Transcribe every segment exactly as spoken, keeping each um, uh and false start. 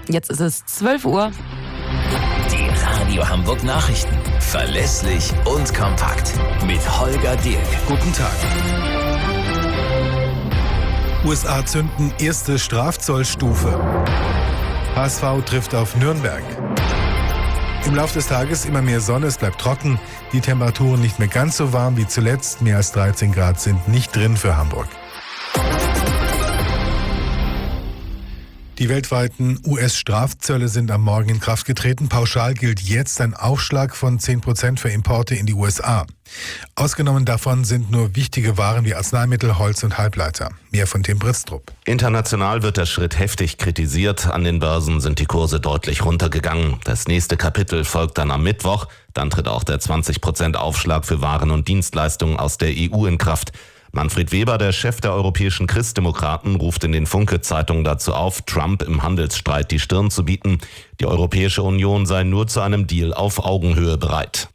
Jetzt ist es zwölf Uhr. Die Radio Hamburg Nachrichten. Verlässlich und kompakt. Mit Holger Dirk. Guten Tag. U S A zünden erste Strafzollstufe. H S V trifft auf Nürnberg. Im Laufe des Tages immer mehr Sonne, es bleibt trocken. Die Temperaturen nicht mehr ganz so warm wie zuletzt. Mehr als dreizehn Grad sind nicht drin für Hamburg. Die weltweiten U S-Strafzölle sind am Morgen in Kraft getreten. Pauschal gilt jetzt ein Aufschlag von zehn Prozent für Importe in die U S A. Ausgenommen davon sind nur wichtige Waren wie Arzneimittel, Holz und Halbleiter. Mehr von Tim Bristrup. International wird der Schritt heftig kritisiert. An den Börsen sind die Kurse deutlich runtergegangen. Das nächste Kapitel folgt dann am Mittwoch. Dann tritt auch der zwanzig Prozent Aufschlag für Waren und Dienstleistungen aus der E U in Kraft. Manfred Weber, der Chef der europäischen Christdemokraten, ruft in den Funke-Zeitungen dazu auf, Trump im Handelsstreit die Stirn zu bieten. Die Europäische Union sei nur zu einem Deal auf Augenhöhe bereit.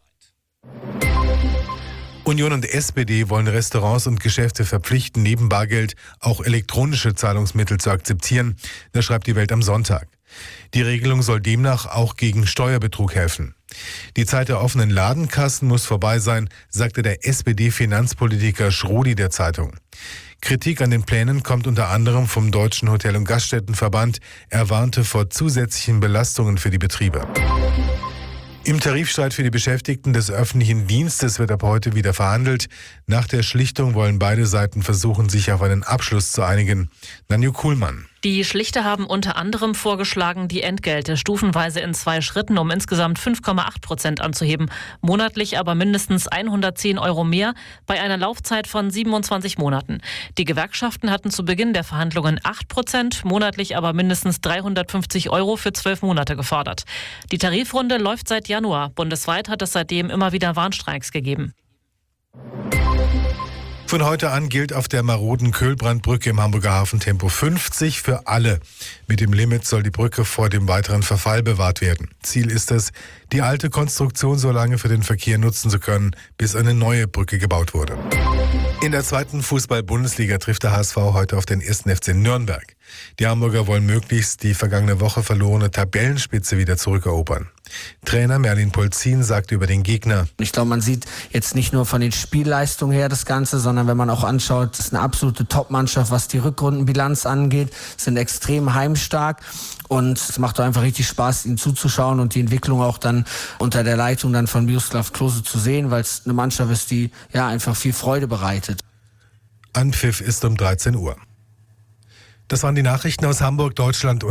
Union und S P D wollen Restaurants und Geschäfte verpflichten, neben Bargeld auch elektronische Zahlungsmittel zu akzeptieren. Das schreibt die Welt am Sonntag. Die Regelung soll demnach auch gegen Steuerbetrug helfen. Die Zeit der offenen Ladenkassen muss vorbei sein, sagte der S P D-Finanzpolitiker Schrodi der Zeitung. Kritik an den Plänen kommt unter anderem vom Deutschen Hotel- und Gaststättenverband. Er warnte vor zusätzlichen Belastungen für die Betriebe. Im Tarifstreit für die Beschäftigten des öffentlichen Dienstes wird ab heute wieder verhandelt. Nach der Schlichtung wollen beide Seiten versuchen, sich auf einen Abschluss zu einigen. Nanju Kuhlmann. Die Schlichter haben unter anderem vorgeschlagen, die Entgelte stufenweise in zwei Schritten um insgesamt fünf Komma acht Prozent anzuheben, monatlich aber mindestens hundertzehn Euro mehr bei einer Laufzeit von siebenundzwanzig Monaten. Die Gewerkschaften hatten zu Beginn der Verhandlungen acht Prozent, monatlich aber mindestens dreihundertfünfzig Euro für zwölf Monate gefordert. Die Tarifrunde läuft seit Januar. Bundesweit hat es seitdem immer wieder Warnstreiks gegeben. Von heute an gilt auf der maroden Köhlbrandbrücke im Hamburger Hafen Tempo fünfzig für alle. Mit dem Limit soll die Brücke vor dem weiteren Verfall bewahrt werden. Ziel ist es, die alte Konstruktion so lange für den Verkehr nutzen zu können, bis eine neue Brücke gebaut wurde. In der zweiten Fußball-Bundesliga trifft der H S V heute auf den ersten F C Nürnberg. Die Hamburger wollen möglichst die vergangene Woche verlorene Tabellenspitze wieder zurückerobern. Trainer Merlin Polzin sagte über den Gegner: Ich glaube, man sieht jetzt nicht nur von den Spielleistungen her das Ganze, sondern wenn man auch anschaut, es ist eine absolute Top-Mannschaft, was die Rückrundenbilanz angeht, sind extrem heimstark und es macht einfach richtig Spaß, ihnen zuzuschauen und die Entwicklung auch dann unter der Leitung dann von Miroslav Klose zu sehen, weil es eine Mannschaft ist, die ja einfach viel Freude bereitet. Anpfiff ist um dreizehn Uhr. Das waren die Nachrichten aus Hamburg, Deutschland und